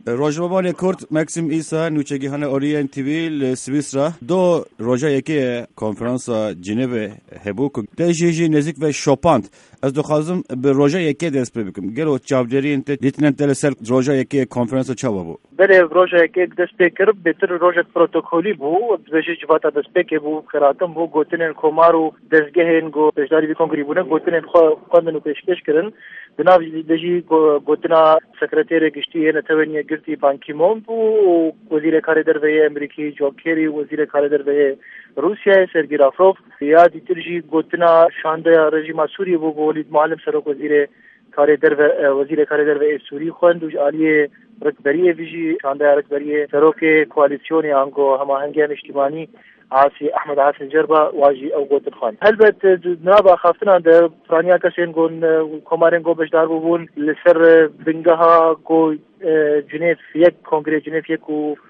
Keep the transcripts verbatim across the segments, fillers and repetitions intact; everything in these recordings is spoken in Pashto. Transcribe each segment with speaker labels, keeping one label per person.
Speaker 1: روجبان کورد مکسیم ایسا نوچگیهان اورین تیوی لسویسرا دو روجا یکی کنفرانس جنیو هبوک دژیجی نزدیک و شوپاند از دو خازم به روجا یکی دست بکم گلو چاودری انت دیتنت دلسل روجا یکی کنفرانس چاوا بو
Speaker 2: بله روجا یکی دست بکر بهتر روجا پروتکلی بو دژی جواتا دست بک بو خراتم بو گوتنن کومارو دزگهن گو بجداری بی کنگری بونه گوتنن خواندن و پیشکش کردن بناو دژی گوتنا سکرتیر گشتی نتوانی گرتی بانکی مون بو وزیر کار درویه امریکی جو کری وزیر کار درویه روسیه سرگی لاوروف یا دیترجی گوتنا شانده رژیم سوریه بو ولید معلم سرک وزیر کار درویه وزیر کار درویه سوری خوند و عالی رکبریه ویجی شانده رکبریه سرک کوالیسیون آنگو هماهنگی اجتماعی عاصي احمد عاصي جربا واجي او قوت الخان هلبت نابا خافتنا عند فرانيا كاسين قون كومارين قو بجدار بون لسر بنجها قو جنيف يك كونغري جنيف يك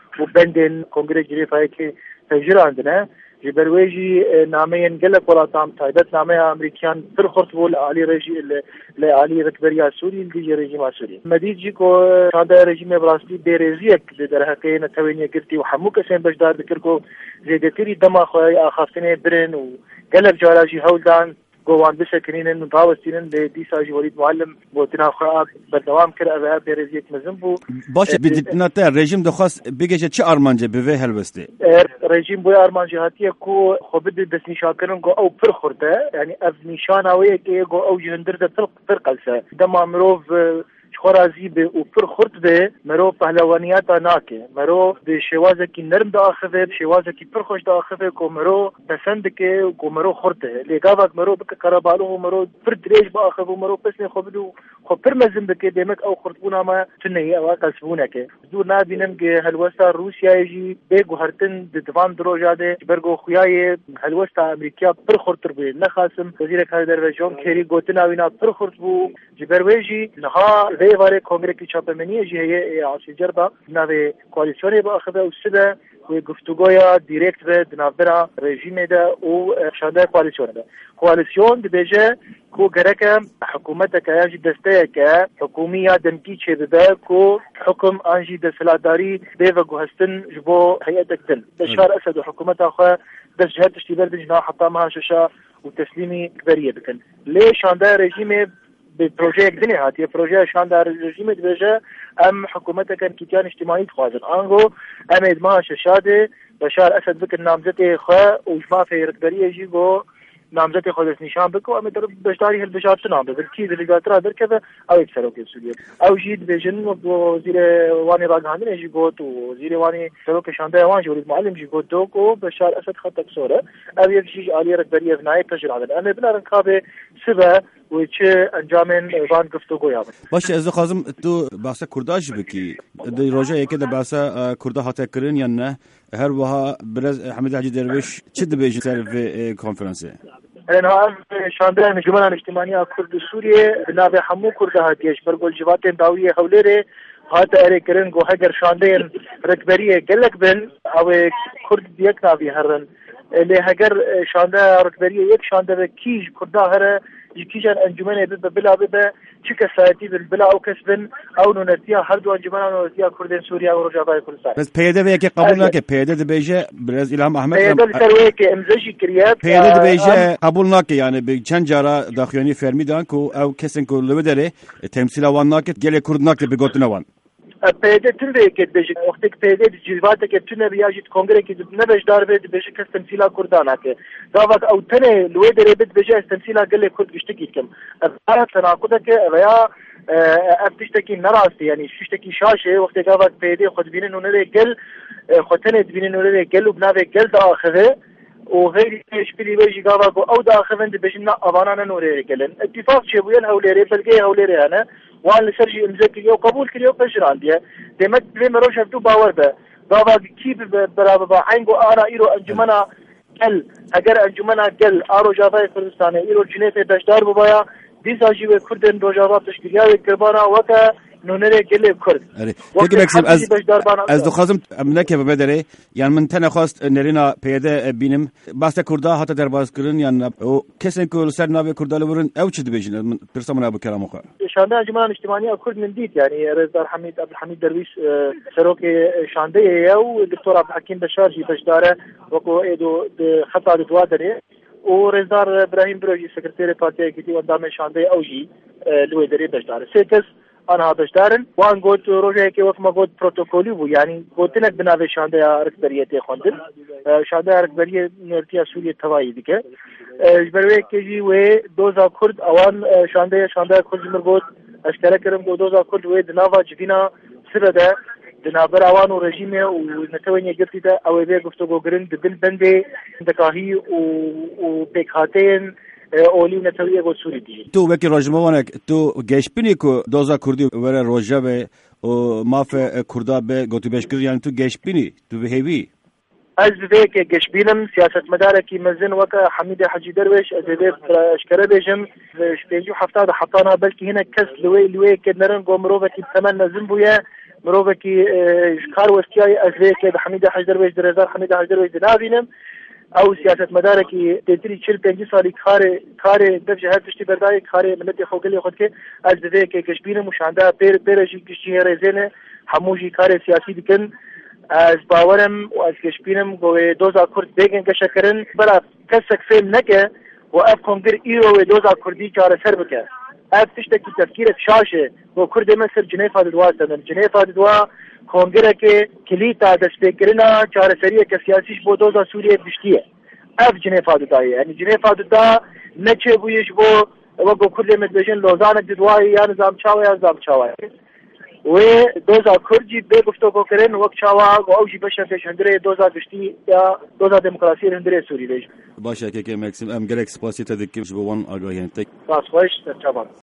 Speaker 2: وبندن كونغري جنيف هيك تجرى عندنا جبرويجي نامين قلق ولا طعم تايبت نامي امريكان ترخص بول علي رجي لعلي ركبريا سوري دي رجيم سوري مديجي كو هذا رجيم براسلي بيريزيك درهكين تويني قلتي وحموك سين بجدار بكركو زيدتري دما خويا اخافتني برن وقلب جوالاجي هولدان قوان بشكرين متعاوزين لدي ساجي وليد معلم بوتنا خراب بالدوام كر ابا بيريزيك مزنبو
Speaker 1: باش بدنا رژیم دخواست بگه چه ارمانجه به وی هلوسته
Speaker 2: رژیم بو ارمانجه هاتیه کو خو بده دس نشاکرن گو او پر خورده يعني اف نشاناويه كي گو او جندر ده طلق فرقلسه دما مروف خرازی به او پر خورد به مرو پهلوانیات ناکه مرو به شوازه کی نرم داخله شوازه کی پر خوش داخله کو مرو پسند که کو مرو خورده لگاوک مرو بک کربالو مرو پر دریج باخه مرو پس نه خو بدو خو پر مزم بک دمک او خرطونه ما تنهي او قسبونه که دو نابینم که هلوستا روسیا یجی به گهرتن د دوام دروجاده برگو خویای هلوستا امریکا پر خورتر به نه خاصم وزیر کار درویجون کری گوتنا وینا پر خورت بو جبرویجی نها واره کنگره کی چاپمنی جهه عاصی جربا نوی کوalisyون با اخذ اوسده و گفتگویا دایرکت به دنابرا رژیم ده او شانده کوalisyون ده کوalisyون دبیجه کو گرکه حکومت که یاجی دسته که حکومیه دمکی چه بده کو حکم آنجی دستلاتداری به و گوهستن جبو هیئت دن بشار اسد و حکومت آخه دست جهت اشتبار بجنا حتى ما ششا وتسليمي كبريه بكن ليش عندها رژیم به پروژه یک دنیا هاتیه پروژه شان در رژیم دیجه ام حکومت کن کیان اجتماعی خوازن آنگو ام ادماش شاده بشار اسد بک نامزد خو او جما في رکبری جیگو نامزد خودش نشان بکو ام در بشاری هل بشار سنام بر کی دلیگاترا در که او یک سروک سوریه او جید بجن وزیر وانی راگاندن جیگو تو وزیر وانی سروک شانده وان جوری معلم جیگو دو کو بشار اسد خط کسوره او یک چیز عالی رکبری نای تجربه عادل ام بنا رکابه سبه و چه انجامن وان گفتگو یابد
Speaker 1: باشه از خازم تو بحث کرداج بکی دی روجا یکی ده بحث کردا هات کرن یا نه هر وها برز حمید حاجی درویش چه دبیج سر في کنفرانسه
Speaker 2: انا شاندر نجمان الاجتماعيه كرد سوريا بنابه حمو كرد هاتيش برغول جوات داويه حولره هات اري کرن گو هگر شاندر ركبريه قالك بن او كرد ديك نابي هرن اللي هگر شاندر ركبريه يك شاندر كيج كردا هره يكيجان انجمن بلا بلا چك ساعتي بلا او كسبن او نتيا هر دو انجمن نتيا كردن سوريا و رجاء كردستان
Speaker 1: بس پیدا به که قبول نکه پیدا ده بیجه برز الهام احمد
Speaker 2: پیدا سروی که امزجی کریات
Speaker 1: پیدا ده بیجه قبول نکه یعنی به چند جارا داخیانی فرمی دان کو او کسن کو لو داره تمثيل وان نکه گله کرد نکه بگوتنا وان
Speaker 2: پیدا تنده که بجه وقتی که پیدا جوات که تنه بیاجید کنگره که نبش دار بید بجه کس تمثیلا کردانه که داوت او تنه لوی داره بید بجه تمثیلا گله کرد گشتگی کم افراد تناقضه که ویا افتشتکی نراستی یعنی ششتکی شاشه وقتی که وقت پیدا خود بینه نونه گل خود تنه بینه نونه گل و بنابه گل داخله وغير يشبلي بيجي قابا او داخل عند بيجنا ابانا نوري قالن اتفاق شبويا هوليري بلقي هوليري انا وان لسرجي امزكي وقبول كليو فجران دي دمت لي مروش تو باور به قابا كيف برابا عينغو انا ايرو انجمنا قال اگر انجمنا قال ارو جافاي كردستان ايرو جنيت بشدار ببايا دي ساجي كردن روجاوا تشكيليا كربانا وكا نونره گله کرد
Speaker 1: اره دیگه مکسیم از از دخوازم امنه که بدره یعنی من تنه خواست نرینا پیاده بینم بس کردا حتی در باز کردن یعنی کسی که سر ناوی کردا لورن او چه دیبیجن من پرسم من ابو کرام خو
Speaker 2: شانده انجمن اجتماعی کرد من دید یعنی رضا حمید عبدالحمید درویش سروک شانده او دکتور عبدالحکیم بشار جی بشداره وکو ایدو خطا دوا داره و رضا ابراهیم بروجی سکرتیر پارتی کیتی اندام شانده اوجی لوی دری بشداره سه کس آنها بشدارن وان گوت روزه که وقت ما گوت پروتکولی بو یعنی گوتنک بناوی شانده رکبریت خوندن شانده رکبریت نورتیا سوریه توایی دیگه جبروی که جی و دوزا کرد اوان شانده شانده کرد مرگوت اشکره کرم گو دوزا کرد و دناوا جدینا سرده دنابر اوان و رژیم و نتوانی گرفتی ده اوی به گفتگو گرن دل بنده دکاهی و پیکاتین اولی نتوانی گو سوری دی
Speaker 1: تو وکی راجموانک تو گشپینی که دوزا کردی وره روژه به ماف کردا به گوتی بشکر یعنی تو گشپینی تو بهیوی
Speaker 2: از ویک گشبینم سیاست مدارکی مزن وک حمید حجی درویش از ویک اشکره بیجم شپیجو هفتاد حطانا بلکی هنا کس لوی لوی که نرن گو مروفکی بثمن نزن بویا مروفکی کار وستیای از ویک حمید حجی درویش درزار حمید حجی درویش دنابینم او سیاست مدارکی تدری چل پنجی سالی کار کار دفع هر تشتی بردای کار ملت خوگلی خود که از ویک گشبینم وشانده پیر پیرجی گشتی رزینه هموجی کار سیاسی دیکن از باورم و از گشبینم گوه دوزا کرد بیگن گشه کرن بلا کسک فیل نکه و اف کنگر ایرو و دوزا کردی چاره سر بکه اف تشتکی تفکیر شاشه و کرد من سر جنیفا ددوا سندن جنیفا ددوا کنگره که کلیتا دست بکرنا چاره سریه که سیاسیش بو دوزا سوریه بشتیه اف جنیفا ددایه یعنی جنیفا ددا نچه بویش بو و گو کرد مدبجن لوزان ددوایی یا نظام چاوه یا نظام چاوه و دوزا کردی به گفتگو کردن وقت چاوا و اوجی بشه پیش هندره دوزا گشتی یا دوزا دموکراسی هندره سوری دیش
Speaker 1: باشه که مکسیم ام گلکس پاسی تدکیم شبوان آگاهی انتک
Speaker 2: باش خوش ترجمه